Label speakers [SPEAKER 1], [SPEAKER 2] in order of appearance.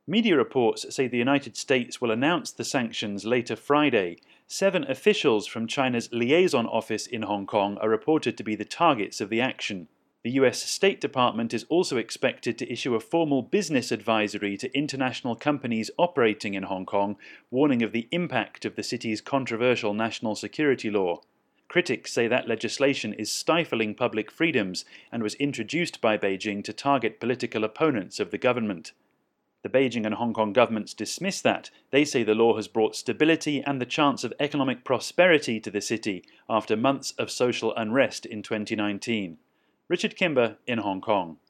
[SPEAKER 1] Media reports say the United States will announce the sanctions later Friday. 7 officials from China's liaison office in Hong Kong are reported to be the targets of the action. The US State Department is also expected to issue a formal business advisory to international companies operating in Hong Kong, warning of the impact of the city's controversial national security law. Critics say that legislation is stifling public freedoms and was introduced by Beijing to target political opponents of the government. The Beijing and Hong Kong governments dismiss that. They say the law has brought stability and the chance of economic prosperity to the city after months of social unrest in 2019. Richard Kimber in Hong Kong.